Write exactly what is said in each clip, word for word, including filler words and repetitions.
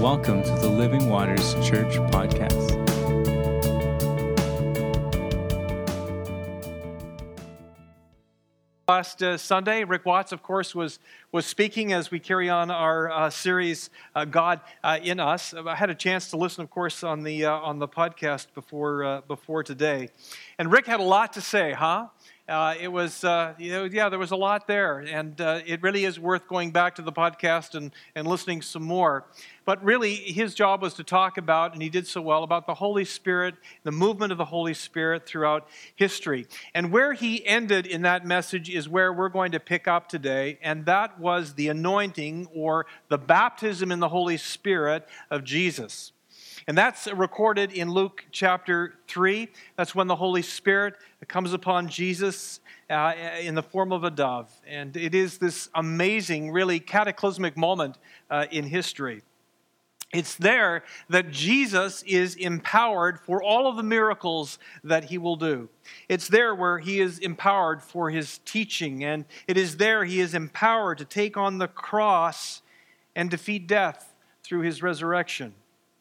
Welcome to the Living Waters Church podcast. Last uh, Sunday, Rick Watts, of course, was was speaking as we carry on our uh, series, uh, God uh, in Us. I had a chance to listen, of course, on the uh, on the podcast before uh, before today, and Rick had a lot to say, huh? Uh, it was, uh, you know, yeah, there was a lot there, and uh, it really is worth going back to the podcast and, and listening some more. But really, his job was to talk about, and he did so well, about the Holy Spirit, the movement of the Holy Spirit throughout history. And where he ended in that message is where we're going to pick up today, and that was the anointing or the baptism in the Holy Spirit of Jesus. And that's recorded in Luke chapter three. That's when the Holy Spirit comes upon Jesus uh, in the form of a dove. And it is this amazing, really cataclysmic moment uh, in history. It's there that Jesus is empowered for all of the miracles that he will do. It's there where he is empowered for his teaching. And it is there he is empowered to take on the cross and defeat death through his resurrection.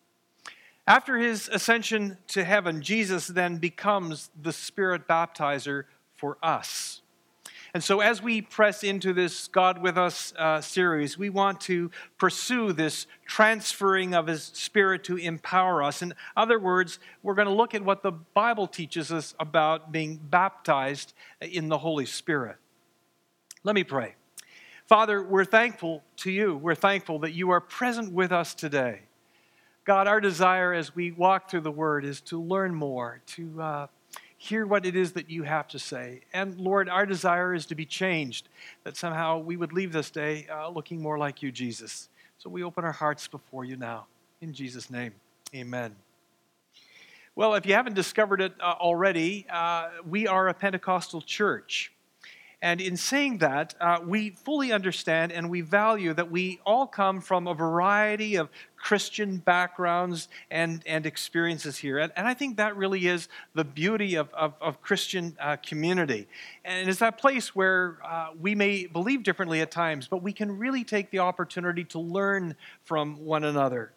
After his ascension to heaven, Jesus then becomes the Spirit baptizer for us. And so as we press into this God with Us uh, series, we want to pursue this transferring of his Spirit to empower us. In other words, we're going to look at what the Bible teaches us about being baptized in the Holy Spirit. Let me pray. Father, we're thankful to you. We're thankful that you are present with us today. God, our desire as we walk through the Word is to learn more, to uh, hear what it is that you have to say. And Lord, our desire is to be changed, that somehow we would leave this day uh, looking more like you, Jesus. So we open our hearts before you now. In Jesus' name, amen. Well, if you haven't discovered it uh, already, uh, we are a Pentecostal church. And in saying that, uh, we fully understand and we value that we all come from a variety of Christian backgrounds and, and experiences here. And, and I think that really is the beauty of, of, of Christian uh, community. And it's that place where uh, we may believe differently at times, but we can really take the opportunity to learn from one another.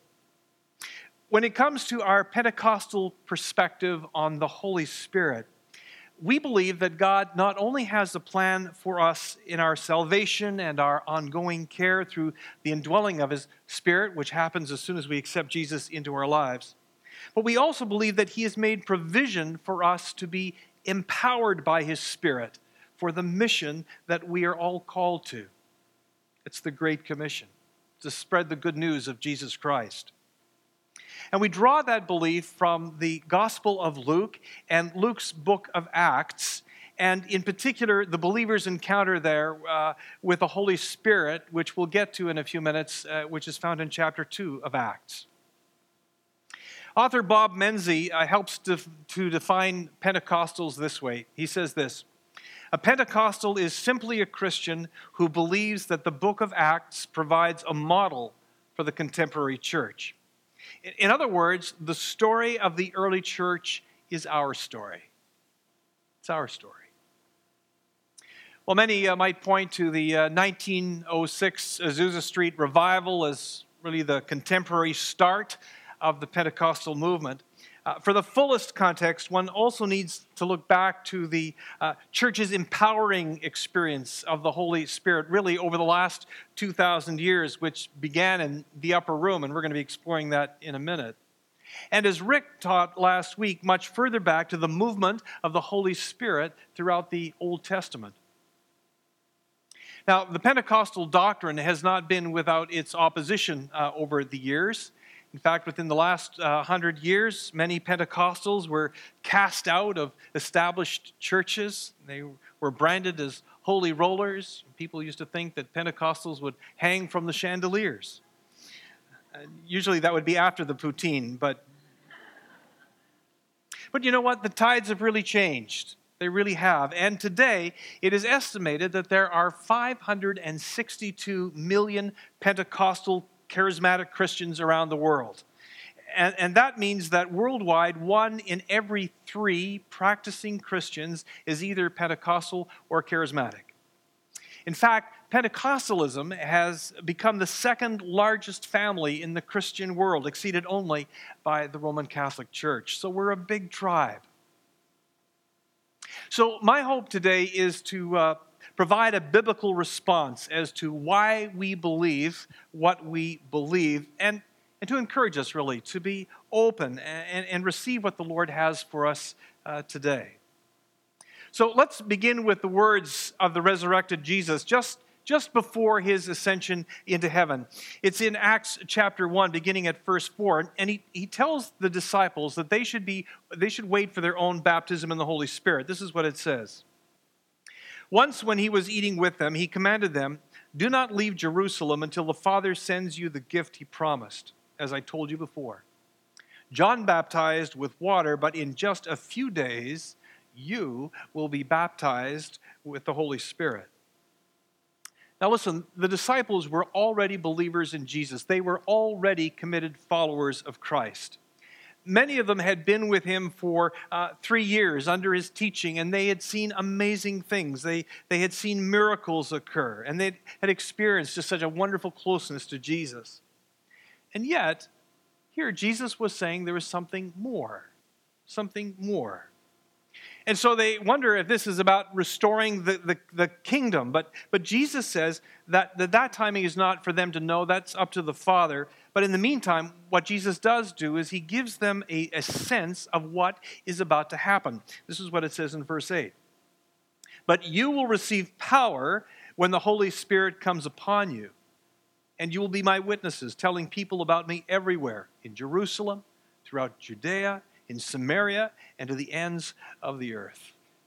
When it comes to our Pentecostal perspective on the Holy Spirit, we believe that God not only has a plan for us in our salvation and our ongoing care through the indwelling of his Spirit, which happens as soon as we accept Jesus into our lives, but we also believe that he has made provision for us to be empowered by his Spirit for the mission that we are all called to. It's the Great Commission, to spread the good news of Jesus Christ. And we draw that belief from the Gospel of Luke and Luke's book of Acts, and in particular, the believer's encounter there uh, with the Holy Spirit, which we'll get to in a few minutes, uh, which is found in chapter two of Acts. Author Bob Menzies uh, helps to, to define Pentecostals this way. He says this: a Pentecostal is simply a Christian who believes that the book of Acts provides a model for the contemporary church. In other words, the story of the early church is our story. It's our story. Well, many uh, might point to the uh, nineteen oh six Azusa Street revival as really the contemporary start of the Pentecostal movement. Uh, for the fullest context, one also needs to look back to the uh, church's empowering experience of the Holy Spirit, really over the last two thousand years, which began in the upper room, and we're going to be exploring that in a minute. And as Rick taught last week, much further back to the movement of the Holy Spirit throughout the Old Testament. Now, the Pentecostal doctrine has not been without its opposition uh, over the years. In fact, within the last uh, hundred years, many Pentecostals were cast out of established churches. They were branded as holy rollers. People used to think that Pentecostals would hang from the chandeliers. Uh, usually that would be after the poutine, but... But you know what? The tides have really changed. They really have. And today, it is estimated that there are five hundred sixty-two million Pentecostal charismatic Christians around the world. And, and that means that worldwide, one in every three practicing Christians is either Pentecostal or charismatic. In fact, Pentecostalism has become the second largest family in the Christian world, exceeded only by the Roman Catholic Church. So we're a big tribe. So my hope today is to uh, provide a biblical response as to why we believe what we believe, and, and to encourage us really to be open and, and receive what the Lord has for us uh, today. So let's begin with the words of the resurrected Jesus just, just before his ascension into heaven. It's in Acts chapter one, beginning at verse four, and he, he tells the disciples that they should be they should wait for their own baptism in the Holy Spirit. This is what it says. Once when he was eating with them, he commanded them, "Do not leave Jerusalem until the Father sends you the gift he promised, as I told you before. John baptized with water, but in just a few days you will be baptized with the Holy Spirit." Now listen, the disciples were already believers in Jesus. They were already committed followers of Christ. Many of them had been with him for uh, three years under his teaching, and they had seen amazing things. They, they had seen miracles occur, and they had experienced just such a wonderful closeness to Jesus. And yet, here Jesus was saying there was something more, something more. And so they wonder if this is about restoring the, the, the kingdom. But, but Jesus says that, that that timing is not for them to know. That's up to the Father. But in the meantime, what Jesus does do is he gives them a, a sense of what is about to happen. This is what it says in verse eight. "But you will receive power when the Holy Spirit comes upon you. And you will be my witnesses, telling people about me everywhere, in Jerusalem, throughout Judea, in Samaria, and to the ends of the earth."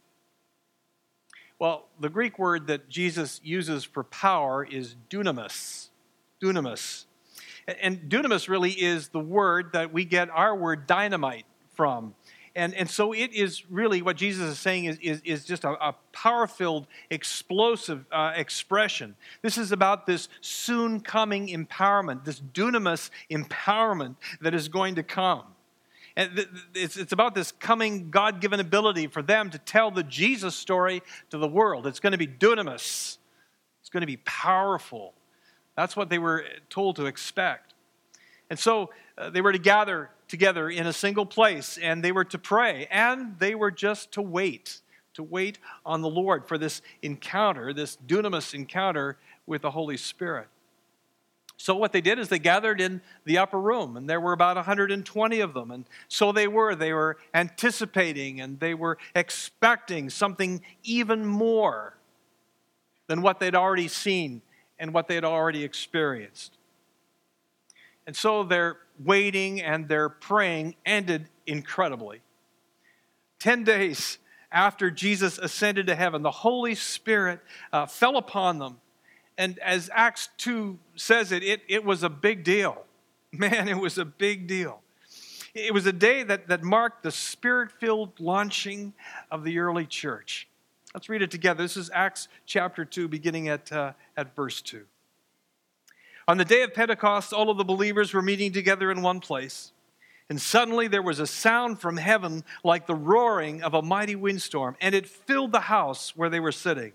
Well, the Greek word that Jesus uses for power is dunamis. Dunamis. And dunamis really is the word that we get our word dynamite from. And, and so it is really what Jesus is saying is, is, is just a, a power-filled, explosive uh, expression. This is about this soon coming empowerment, this dunamis empowerment that is going to come. And it's, it's about this coming God-given ability for them to tell the Jesus story to the world. It's going to be dunamis. It's going to be powerful. That's what they were told to expect. And so uh, they were to gather together in a single place, and they were to pray, and they were just to wait, to wait on the Lord for this encounter, this dunamis encounter with the Holy Spirit. So what they did is they gathered in the upper room, and there were about one hundred twenty of them. And so they were. They were anticipating, and they were expecting something even more than what they'd already seen and what they'd already experienced. And so their waiting and their praying ended incredibly. Ten days after Jesus ascended to heaven, the Holy Spirit uh, fell upon them. And as Acts two says it, it, it was a big deal. Man, it was a big deal. It was a day that, that marked the Spirit-filled launching of the early church. Let's read it together. This is Acts chapter two, beginning at, uh, at verse two. "On the day of Pentecost, all of the believers were meeting together in one place. And suddenly there was a sound from heaven like the roaring of a mighty windstorm, and it filled the house where they were sitting.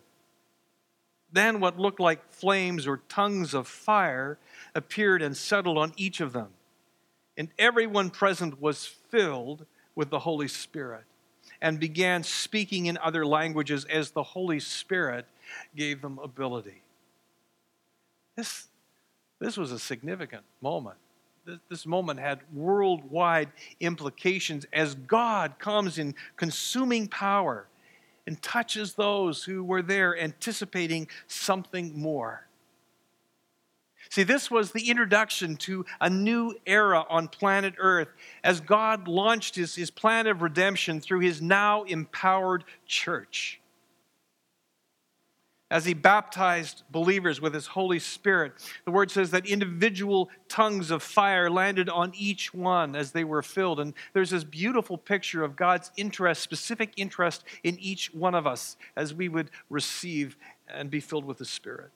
Then what looked like flames or tongues of fire appeared and settled on each of them. And everyone present was filled with the Holy Spirit and began speaking in other languages as the Holy Spirit gave them ability." This, this was a significant moment. This, this moment had worldwide implications as God comes in consuming power and touches those who were there anticipating something more. See, this was the introduction to a new era on planet Earth as God launched his, his plan of redemption through his now empowered church. As he baptized believers with his Holy Spirit, the word says that individual tongues of fire landed on each one as they were filled. And there's this beautiful picture of God's interest, specific interest in each one of us as we would receive and be filled with the Spirit.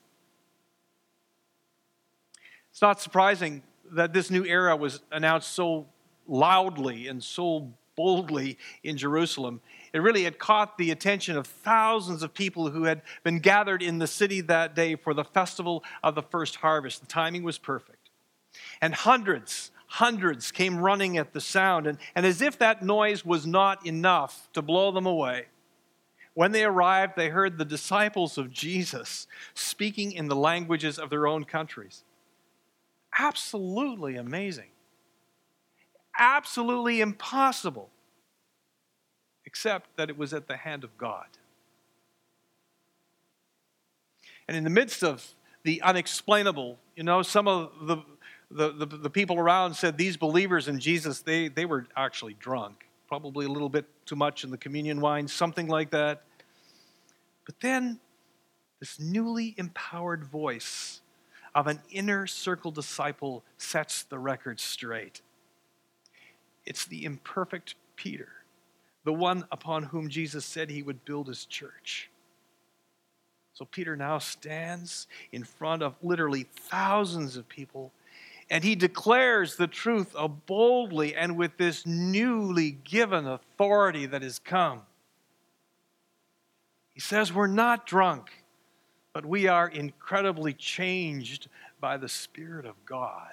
It's not surprising that this new era was announced so loudly and so boldly in Jerusalem. It really had caught the attention of thousands of people who had been gathered in the city that day for the festival of the first harvest. The timing was perfect. And hundreds, hundreds came running at the sound. And, and as if that noise was not enough to blow them away, when they arrived, they heard the disciples of Jesus speaking in the languages of their own countries. Absolutely amazing. Absolutely impossible. Except that it was at the hand of God. And in the midst of the unexplainable, you know, some of the, the, the, the people around said these believers in Jesus, they, they were actually drunk. Probably a little bit too much in the communion wine, something like that. But then this newly empowered voice of an inner circle disciple sets the record straight. It's the imperfect Peter, the one upon whom Jesus said he would build his church. So Peter now stands in front of literally thousands of people, and he declares the truth boldly and with this newly given authority that has come. He says we're not drunk, but we are incredibly changed by the Spirit of God.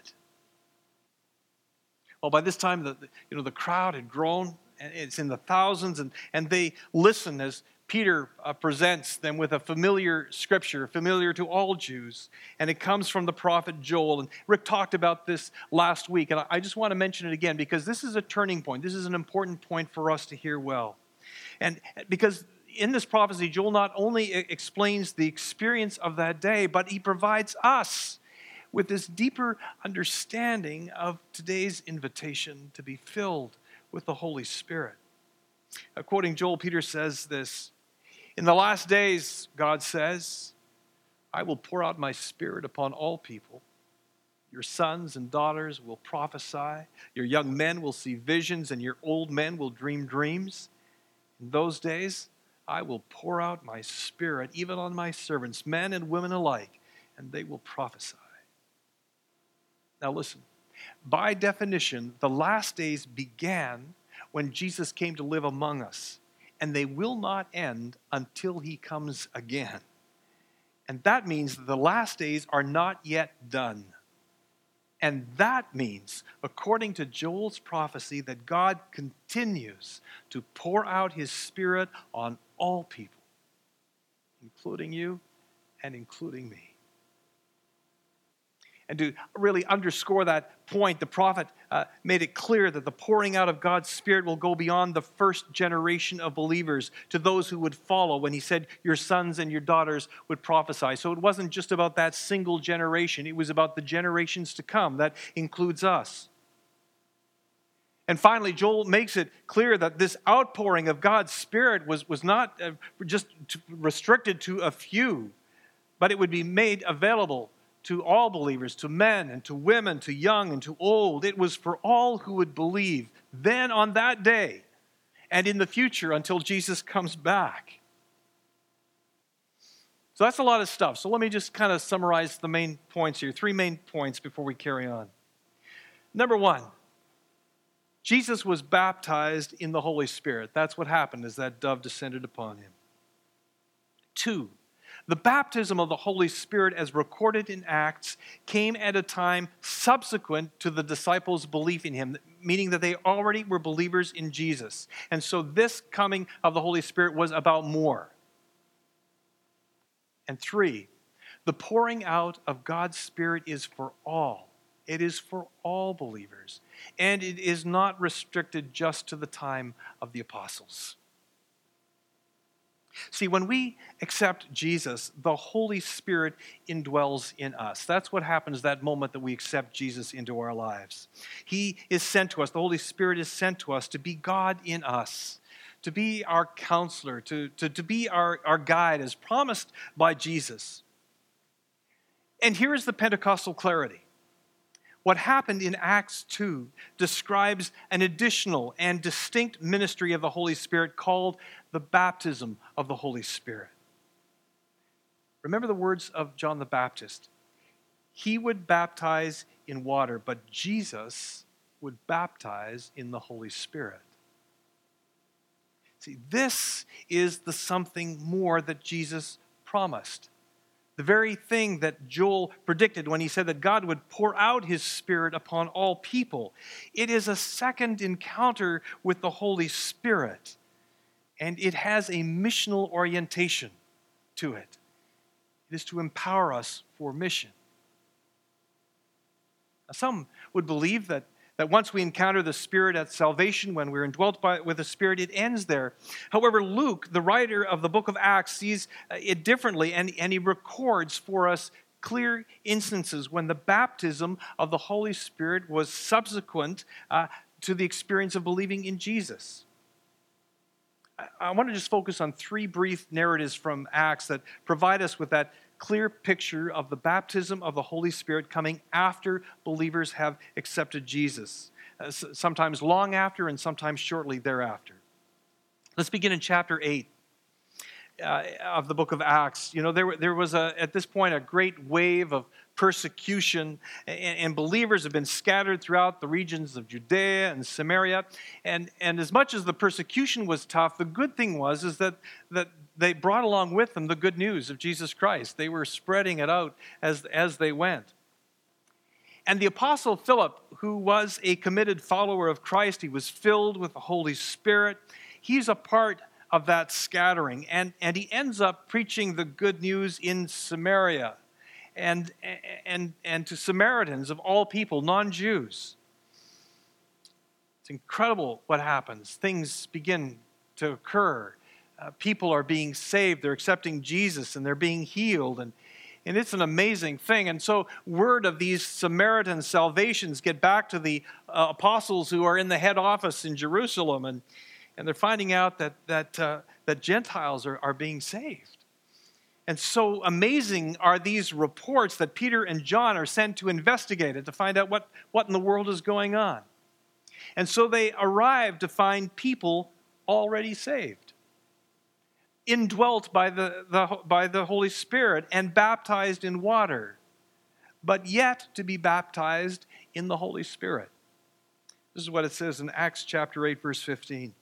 Well, by this time, the, you know, the crowd had grown, and it's in the thousands, and, and they listen as Peter uh, presents them with a familiar scripture, familiar to all Jews, and it comes from the prophet Joel. And Rick talked about this last week, and I, I just want to mention it again because this is a turning point. This is an important point for us to hear well. And because in this prophecy, Joel not only explains the experience of that day, but he provides us with this deeper understanding of today's invitation to be filled with the Holy Spirit. Uh, quoting Joel, Peter says this, "In the last days, God says, I will pour out my Spirit upon all people. Your sons and daughters will prophesy. Your young men will see visions, and your old men will dream dreams. In those days, I will pour out my Spirit even on my servants, men and women alike, and they will prophesy." Now listen, by definition, the last days began when Jesus came to live among us, and they will not end until he comes again. And that means that the last days are not yet done. And that means, according to Joel's prophecy, that God continues to pour out his Spirit on all people, including you and including me. And to really underscore that point, the prophet uh, made it clear that the pouring out of God's Spirit will go beyond the first generation of believers to those who would follow when he said your sons and your daughters would prophesy. So it wasn't just about that single generation. It was about the generations to come. That includes us. And finally, Joel makes it clear that this outpouring of God's Spirit was, was not uh, just restricted to a few, but it would be made available to all believers, to men and to women, to young and to old. It was for all who would believe then on that day and in the future until Jesus comes back. So that's a lot of stuff. So let me just kind of summarize the main points here. Three main points before we carry on. Number one, Jesus was baptized in the Holy Spirit. That's what happened as that dove descended upon him. Two, the baptism of the Holy Spirit as recorded in Acts came at a time subsequent to the disciples' belief in him, meaning that they already were believers in Jesus. And so this coming of the Holy Spirit was about more. And three, the pouring out of God's Spirit is for all. It is for all believers. And it is not restricted just to the time of the apostles. See, when we accept Jesus, the Holy Spirit indwells in us. That's what happens that moment that we accept Jesus into our lives. He is sent to us. The Holy Spirit is sent to us to be God in us, to be our counselor, to, to, to be our, our guide as promised by Jesus. And here is the Pentecostal clarity. What happened in Acts two describes an additional and distinct ministry of the Holy Spirit called the baptism of the Holy Spirit. Remember the words of John the Baptist. He would baptize in water, but Jesus would baptize in the Holy Spirit. See, this is the something more that Jesus promised. The very thing that Joel predicted when he said that God would pour out his Spirit upon all people. It is a second encounter with the Holy Spirit, and it has a missional orientation to it. It is to empower us for mission. Now, some would believe that That once we encounter the Spirit at salvation, when we're indwelt by, with the Spirit, it ends there. However, Luke, the writer of the book of Acts, sees it differently, and, and he records for us clear instances when the baptism of the Holy Spirit was subsequent uh, to the experience of believing in Jesus. I, I want to just focus on three brief narratives from Acts that provide us with that clear picture of the baptism of the Holy Spirit coming after believers have accepted Jesus, uh, sometimes long after and sometimes shortly thereafter. Let's begin in chapter eight uh, of the book of Acts. You know, there, there was, a, at this point, a great wave of persecution, and, and believers have been scattered throughout the regions of Judea and Samaria. And, and as much as the persecution was tough, the good thing was is that, that they brought along with them the good news of Jesus Christ. They were spreading it out as, as they went. And the Apostle Philip, who was a committed follower of Christ, he was filled with the Holy Spirit. He's a part of that scattering. And, and he ends up preaching the good news in Samaria and, and, and to Samaritans of all people, non-Jews. It's incredible what happens. Things begin to occur. Uh, people are being saved, they're accepting Jesus, and they're being healed, and, and it's an amazing thing. And so word of these Samaritan salvations get back to the uh, apostles who are in the head office in Jerusalem, and, and they're finding out that, that, uh, that Gentiles are, are being saved. And so amazing are these reports that Peter and John are sent to investigate it, to find out what, what in the world is going on. And so they arrive to find people already saved, indwelt by the, the, by the Holy Spirit and baptized in water, but yet to be baptized in the Holy Spirit. This is what it says in Acts chapter eight, verse fifteen.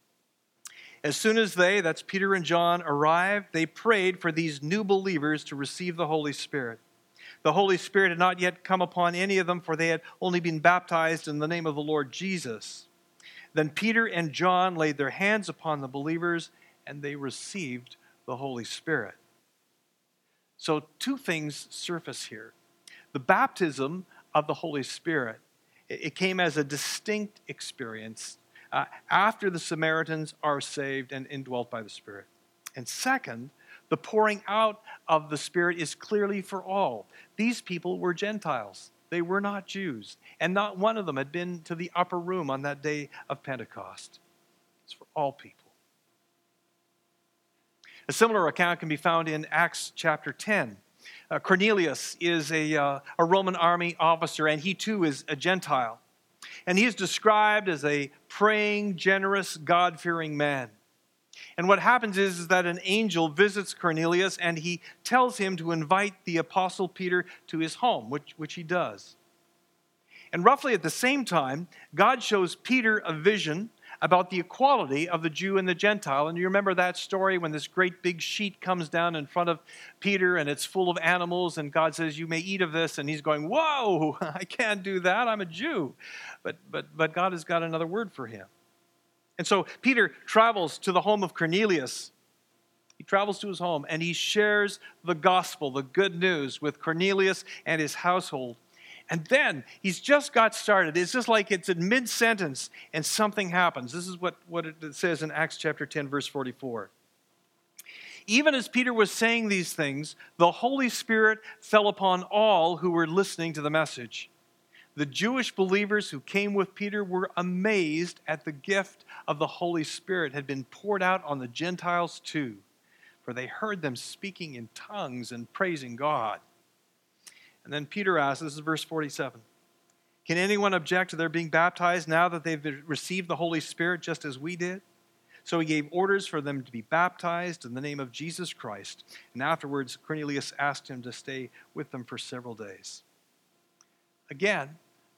As soon as they, that's Peter and John, arrived, they prayed for these new believers to receive the Holy Spirit. The Holy Spirit had not yet come upon any of them, for they had only been baptized in the name of the Lord Jesus. Then Peter and John laid their hands upon the believers, and they received the Holy Spirit. So two things surface here. The baptism of the Holy Spirit, it came as a distinct experience uh, after the Samaritans are saved and indwelt by the Spirit. And second, the pouring out of the Spirit is clearly for all. These people were Gentiles. They were not Jews. And not one of them had been to the upper room on that day of Pentecost. It's for all people. A similar account can be found in Acts chapter ten. Uh, Cornelius is a, uh, a Roman army officer, and he too is a Gentile. And he is described as a praying, generous, God-fearing man. And what happens is, is that an angel visits Cornelius, and he tells him to invite the Apostle Peter to his home, which, which he does. And roughly at the same time, God shows Peter a vision about the equality of the Jew and the Gentile. And you remember that story when this great big sheet comes down in front of Peter and it's full of animals, and God says, you may eat of this. And he's going, whoa, I can't do that. I'm a Jew. But, but, but God has got another word for him. And so Peter travels to the home of Cornelius. He travels to his home and he shares the gospel, the good news, with Cornelius and his household. And then he's just got started. It's just like it's in mid-sentence and something happens. This is what, what it says in Acts chapter ten, verse forty-four. Even as Peter was saying these things, the Holy Spirit fell upon all who were listening to the message. The Jewish believers who came with Peter were amazed at the gift of the Holy Spirit had been poured out on the Gentiles too, for they heard them speaking in tongues and praising God. And then Peter asks, this is verse forty-seven, can anyone object to their being baptized now that they've received the Holy Spirit just as we did? So he gave orders for them to be baptized in the name of Jesus Christ. And afterwards, Cornelius asked him to stay with them for several days. Again,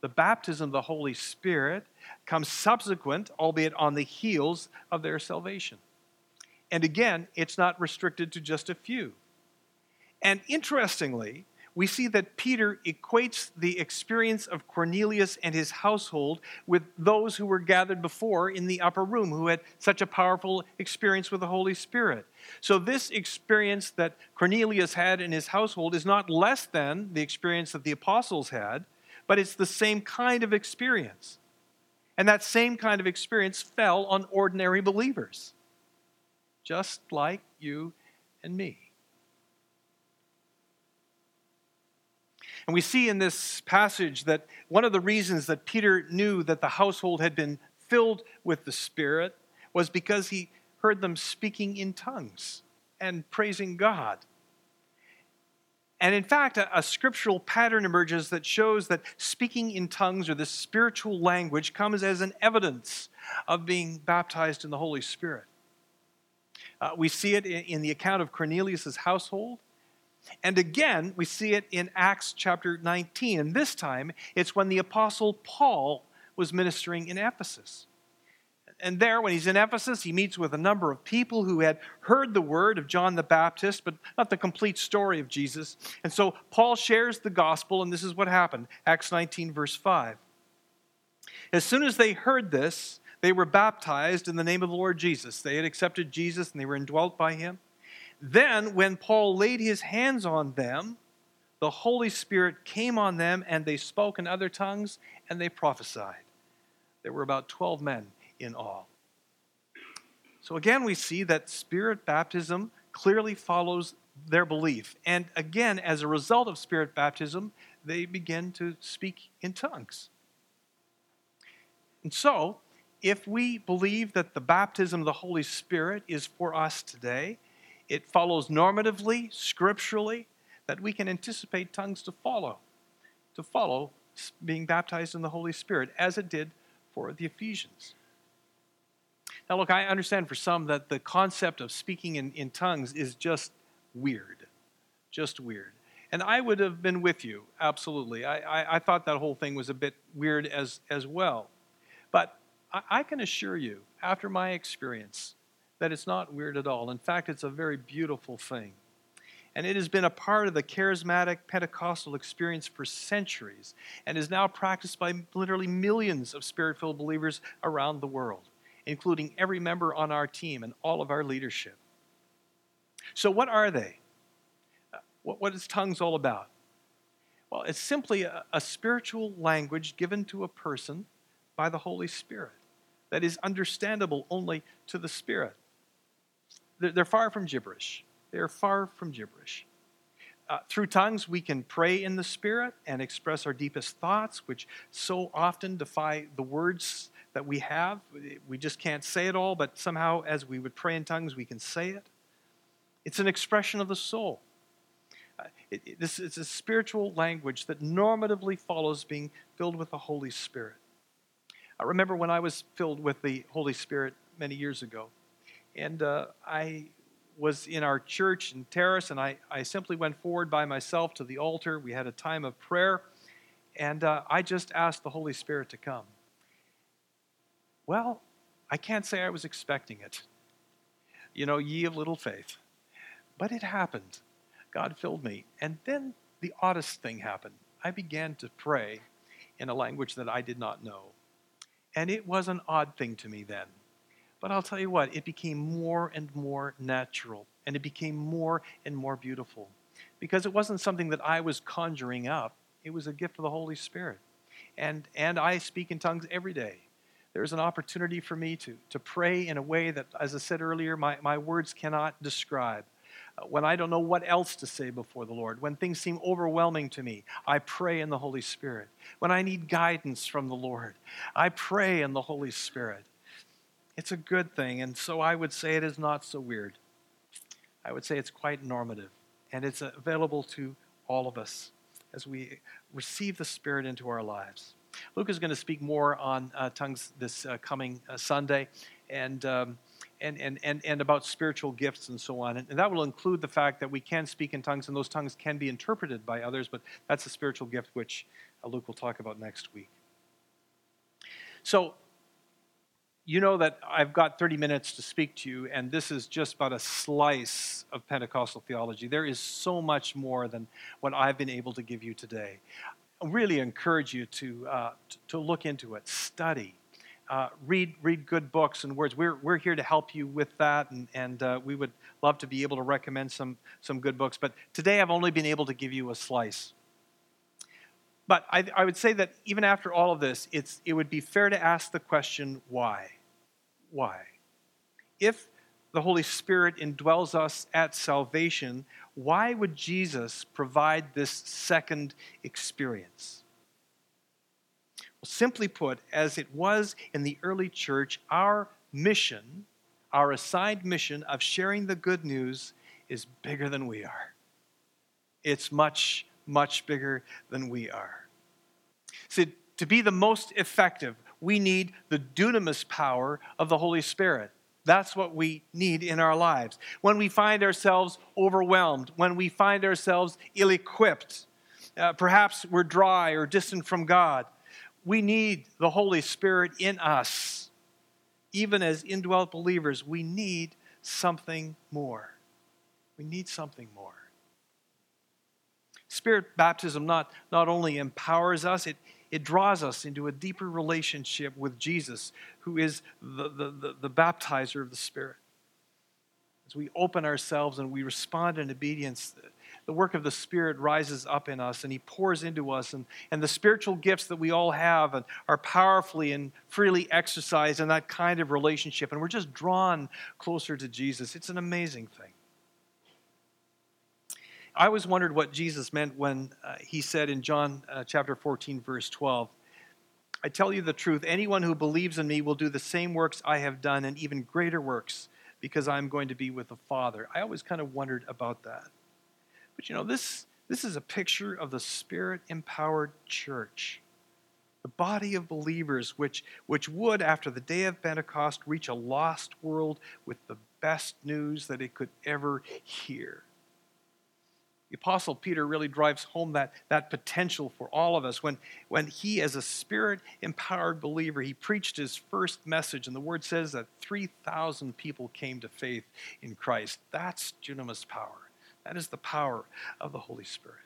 the baptism of the Holy Spirit comes subsequent, albeit on the heels of their salvation. And again, it's not restricted to just a few. And interestingly, we see that Peter equates the experience of Cornelius and his household with those who were gathered before in the upper room, who had such a powerful experience with the Holy Spirit. So this experience that Cornelius had in his household is not less than the experience that the apostles had, but it's the same kind of experience. And that same kind of experience fell on ordinary believers, just like you and me. And we see in this passage that one of the reasons that Peter knew that the household had been filled with the Spirit was because he heard them speaking in tongues and praising God. And in fact, a, a scriptural pattern emerges that shows that speaking in tongues, or this spiritual language, comes as an evidence of being baptized in the Holy Spirit. Uh, we see it in, in the account of Cornelius' household. And again, we see it in Acts chapter nineteen. And this time, it's when the apostle Paul was ministering in Ephesus. And there, when he's in Ephesus, he meets with a number of people who had heard the word of John the Baptist, but not the complete story of Jesus. And so Paul shares the gospel, and this is what happened. Acts nineteen, verse five. As soon as they heard this, they were baptized in the name of the Lord Jesus. They had accepted Jesus, and they were indwelt by him. Then, when Paul laid his hands on them, the Holy Spirit came on them, and they spoke in other tongues, and they prophesied. There were about twelve men in all. So again, we see that Spirit baptism clearly follows their belief. And again, as a result of Spirit baptism, they begin to speak in tongues. And so, if we believe that the baptism of the Holy Spirit is for us today, it follows normatively, scripturally, that we can anticipate tongues to follow, to follow being baptized in the Holy Spirit, as it did for the Ephesians. Now look, I understand for some that the concept of speaking in, in tongues is just weird, just weird. And I would have been with you, absolutely. I, I, I thought that whole thing was a bit weird as, as well. But I, I can assure you, after my experience, that it's not weird at all. In fact, it's a very beautiful thing. And it has been a part of the charismatic Pentecostal experience for centuries and is now practiced by literally millions of Spirit-filled believers around the world, including every member on our team and all of our leadership. So what are they? What, what is tongues all about? Well, it's simply a, a spiritual language given to a person by the Holy Spirit that is understandable only to the Spirit. They're far from gibberish. They're far from gibberish. Uh, through tongues, we can pray in the Spirit and express our deepest thoughts, which so often defy the words that we have. We just can't say it all, but somehow as we would pray in tongues, we can say it. It's an expression of the soul. Uh, it, it, this is a spiritual language that normatively follows being filled with the Holy Spirit. I remember when I was filled with the Holy Spirit many years ago. And uh, I was in our church in Terrace, and I, I simply went forward by myself to the altar. We had a time of prayer, and uh, I just asked the Holy Spirit to come. Well, I can't say I was expecting it. You know, ye of little faith. But it happened. God filled me. And then the oddest thing happened. I began to pray in a language that I did not know. And it was an odd thing to me then. But I'll tell you what, it became more and more natural, and it became more and more beautiful, because it wasn't something that I was conjuring up. It was a gift of the Holy Spirit. And, and I speak in tongues every day. There's an opportunity for me to, to pray in a way that, as I said earlier, my, my words cannot describe. Uh, when I don't know what else to say before the Lord, when things seem overwhelming to me, I pray in the Holy Spirit. When I need guidance from the Lord, I pray in the Holy Spirit. It's a good thing, and so I would say it is not so weird. I would say it's quite normative, and it's available to all of us as we receive the Spirit into our lives. Luke is going to speak more on uh, tongues this uh, coming uh, Sunday, and um, and, and, and, and about spiritual gifts and so on. And that will include the fact that we can speak in tongues and those tongues can be interpreted by others, but that's a spiritual gift which uh, Luke will talk about next week. So, you know that I've got thirty minutes to speak to you, and this is just about a slice of Pentecostal theology. There is so much more than what I've been able to give you today. I really encourage you to, uh, to look into it, study. Uh, read read good books and words. We're we're here to help you with that, and and uh, we would love to be able to recommend some some good books. But today I've only been able to give you a slice. But I, I would say that even after all of this, it's it would be fair to ask the question, why? Why? If the Holy Spirit indwells us at salvation, why would Jesus provide this second experience? Simply put, as it was in the early church, our mission, our assigned mission of sharing the good news is bigger than we are. It's much, much bigger than we are. See, to be the most effective, we need the dunamis power of the Holy Spirit. That's what we need in our lives. When we find ourselves overwhelmed, when we find ourselves ill-equipped, uh, perhaps we're dry or distant from God, we need the Holy Spirit in us. Even as indwelt believers, we need something more. We need something more. Spirit baptism not, not only empowers us, it, it draws us into a deeper relationship with Jesus, who is the, the, the, the baptizer of the Spirit. As we open ourselves and we respond in obedience, the work of the Spirit rises up in us and He pours into us. And, and the spiritual gifts that we all have and are powerfully and freely exercised in that kind of relationship. And we're just drawn closer to Jesus. It's an amazing thing. I always wondered what Jesus meant when uh, He said in John uh, chapter fourteen, verse twelve, I tell you the truth, anyone who believes in me will do the same works I have done and even greater works because I'm going to be with the Father. I always kind of wondered about that. But you know, this, this is a picture of the Spirit-empowered church, the body of believers which, which would, after the day of Pentecost, reach a lost world with the best news that it could ever hear. The Apostle Peter really drives home that, that potential for all of us when, when he, as a Spirit-empowered believer, he preached his first message, and the Word says that three thousand people came to faith in Christ. That's dunamis power. That is the power of the Holy Spirit.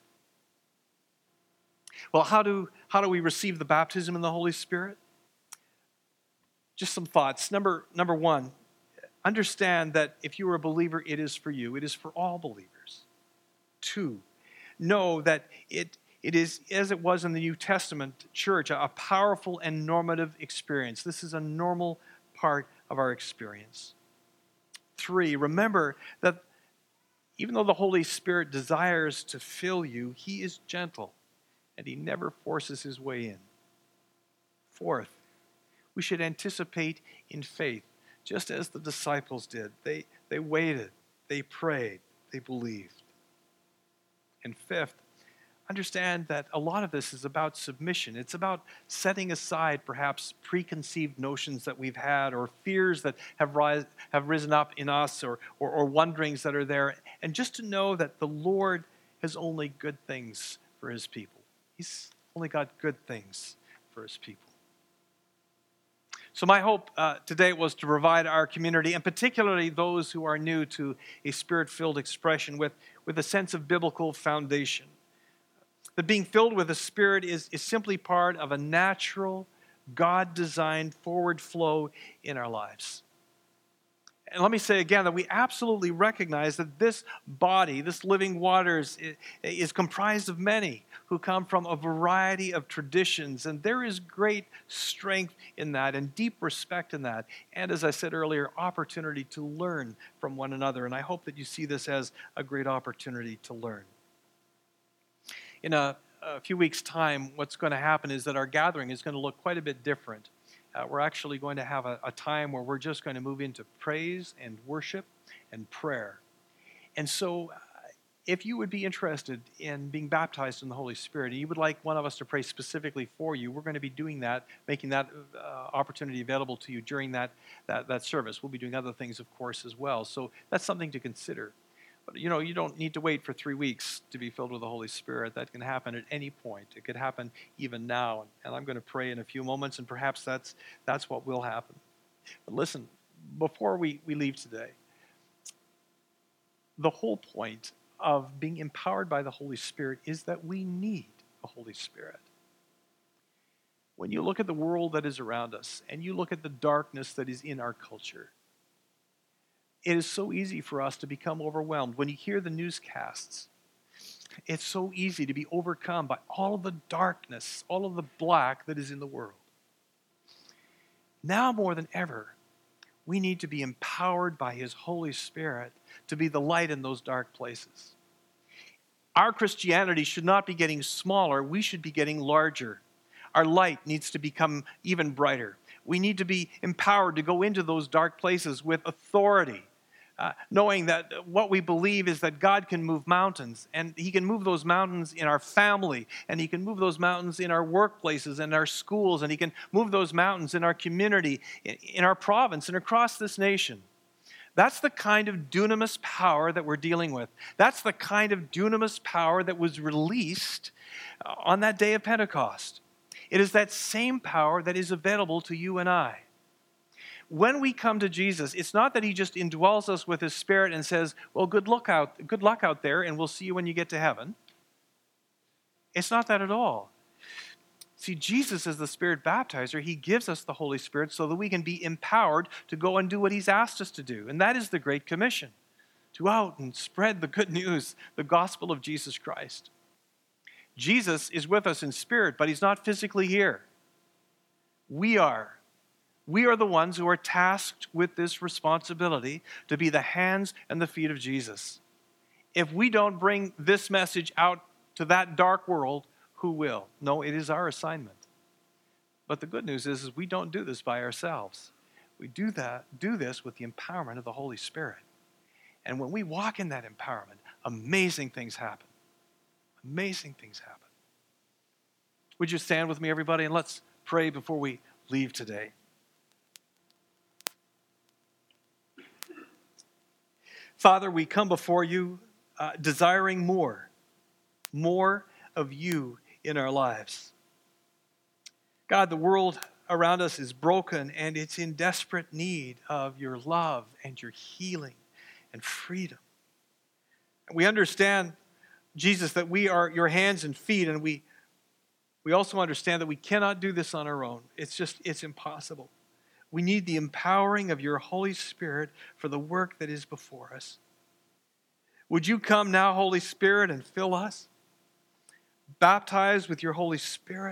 Well, how do, how do we receive the baptism in the Holy Spirit? Just some thoughts. Number, number one, understand that if you are a believer, it is for you. It is for all believers. Two, know that it, it is, as it was in the New Testament church, a powerful and normative experience. This is a normal part of our experience. Three, remember that even though the Holy Spirit desires to fill you, He is gentle and He never forces His way in. Fourth, we should anticipate in faith, just as the disciples did. They, they waited, they prayed, they believed. And fifth, understand that a lot of this is about submission. It's about setting aside perhaps preconceived notions that we've had or fears that have, rise, have risen up in us or, or, or wonderings that are there. And just to know that the Lord has only good things for His people. He's only got good things for His people. So my hope uh, today was to provide our community, and particularly those who are new to a Spirit-filled expression, with, with a sense of biblical foundation. That being filled with the Spirit is, is simply part of a natural, God-designed forward flow in our lives. And let me say again that we absolutely recognize that this body, this living waters, is, is comprised of many who come from a variety of traditions. And there is great strength in that and deep respect in that. And as I said earlier, opportunity to learn from one another. And I hope that you see this as a great opportunity to learn. In a, a few weeks' time, what's going to happen is that our gathering is going to look quite a bit different. Uh, we're actually going to have a, a time where we're just going to move into praise and worship and prayer. And so uh, if you would be interested in being baptized in the Holy Spirit, and you would like one of us to pray specifically for you, we're going to be doing that, making that uh, opportunity available to you during that, that, that service. We'll be doing other things, of course, as well. So that's something to consider. But, you know, you don't need to wait for three weeks to be filled with the Holy Spirit. That can happen at any point. It could happen even now. And I'm going to pray in a few moments, and perhaps that's, that's what will happen. But listen, before we, we leave today, the whole point of being empowered by the Holy Spirit is that we need the Holy Spirit. When you look at the world that is around us and you look at the darkness that is in our culture, it is so easy for us to become overwhelmed. When you hear the newscasts, it's so easy to be overcome by all of the darkness, all of the black that is in the world. Now more than ever, we need to be empowered by His Holy Spirit to be the light in those dark places. Our Christianity should not be getting smaller. We should be getting larger. Our light needs to become even brighter. We need to be empowered to go into those dark places with authority, uh, knowing that what we believe is that God can move mountains, and He can move those mountains in our family, and He can move those mountains in our workplaces and our schools, and He can move those mountains in our community, in our province, and across this nation. That's the kind of dunamis power that we're dealing with. That's the kind of dunamis power that was released on that day of Pentecost. It is that same power that is available to you and I. When we come to Jesus, it's not that He just indwells us with His Spirit and says, well, good luck out, good luck out there, and we'll see you when you get to heaven. It's not that at all. See, Jesus is the Spirit baptizer. He gives us the Holy Spirit so that we can be empowered to go and do what He's asked us to do. And that is the Great Commission, to out and spread the good news, the gospel of Jesus Christ. Jesus is with us in spirit, but He's not physically here. We are. We are the ones who are tasked with this responsibility to be the hands and the feet of Jesus. If we don't bring this message out to that dark world, who will? No, it is our assignment. But the good news is, is we don't do this by ourselves. We do that, do this with the empowerment of the Holy Spirit. And when we walk in that empowerment, amazing things happen. Amazing things happen. Would you stand with me, everybody, and let's pray before we leave today. Father, we come before you uh, desiring more, more of you in our lives. God, the world around us is broken and it's in desperate need of your love and your healing and freedom. We understand, Jesus, that we are your hands and feet, and we, we also understand that we cannot do this on our own. It's just, it's impossible. We need the empowering of your Holy Spirit for the work that is before us. Would you come now, Holy Spirit, and fill us? Baptize with your Holy Spirit.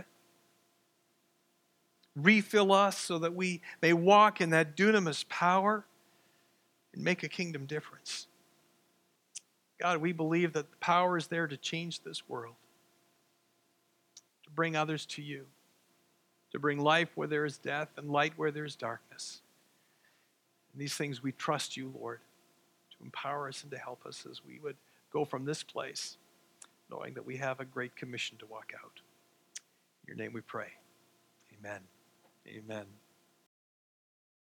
Refill us so that we may walk in that dunamis power and make a kingdom difference. God, we believe that the power is there to change this world, to bring others to you, to bring life where there is death and light where there is darkness. And these things we trust you, Lord, to empower us and to help us as we would go from this place, knowing that we have a great commission to walk out. In your name we pray. Amen. Amen.